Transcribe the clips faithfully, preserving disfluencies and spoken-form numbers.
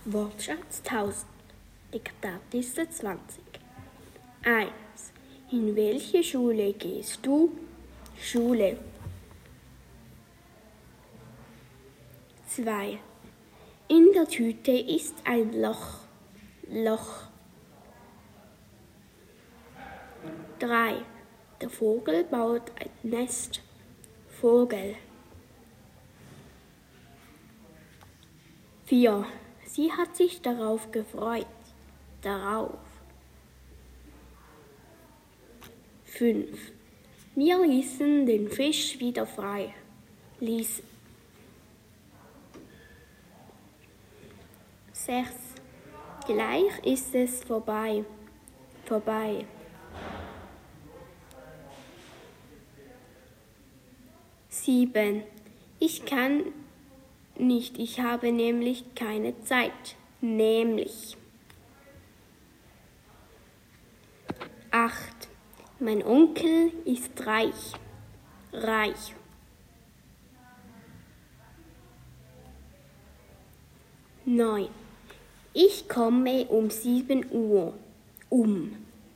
Wortschatz tausend. Diktatliste zwanzig. eins. In welche Schule gehst du? Schule. zwei. In der Tüte ist ein Loch. Loch. drei. Der Vogel baut ein Nest. Vogel. vier. Sie hat sich darauf gefreut. Darauf. fünf. Wir ließen den Fisch wieder frei. Ließ. sechs. Gleich ist es vorbei. Vorbei. sieben. Ich kann nicht, ich habe nämlich keine Zeit. Nämlich. acht. Mein Onkel ist reich. Reich. neun. Ich komme um sieben Uhr. Um.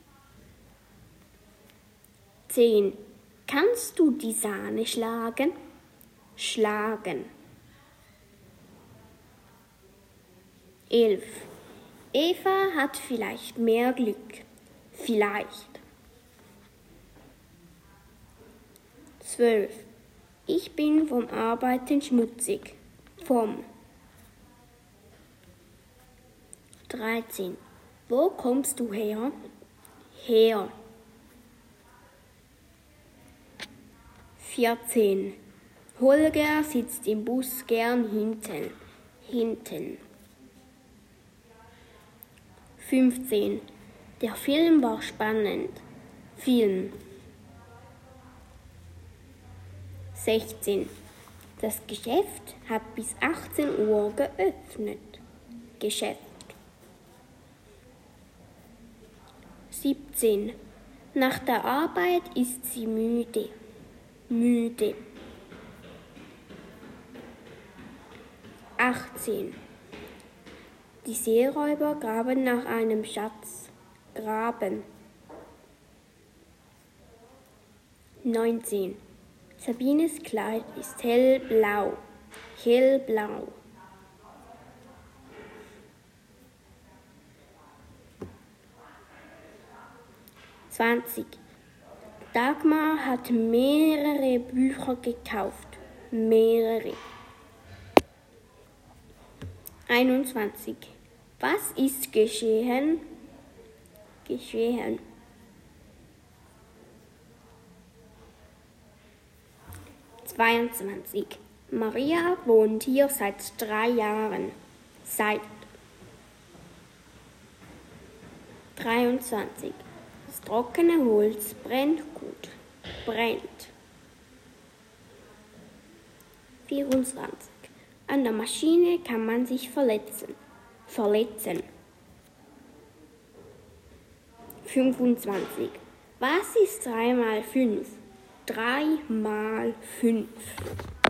zehn. Kannst du die Sahne schlagen? Schlagen. elf. Eva hat vielleicht mehr Glück. Vielleicht. zwölf. Ich bin vom Arbeiten schmutzig. Vom. dreizehn. Wo kommst du her? Her. vierzehn. Holger sitzt im Bus gern hinten. Hinten. fünfzehn. Der Film war spannend. Film. sechzehn. Das Geschäft hat bis achtzehn Uhr geöffnet. Geschäft. siebzehn. Nach der Arbeit ist sie müde. Müde. achtzehn. Die Seeräuber graben nach einem Schatz. Graben. neunzehn. Sabines Kleid ist hellblau. Hellblau. zwanzig. Dagmar hat mehrere Bücher gekauft. Mehrere. einundzwanzig. Was ist geschehen? Geschehen. zweiundzwanzig. Maria wohnt hier seit drei Jahren. Seit. dreiundzwanzig. Das trockene Holz brennt gut. Brennt. vierundzwanzig. An der Maschine kann man sich verletzen. Verletzen. fünfundzwanzig. Was ist drei mal fünf? drei mal fünf.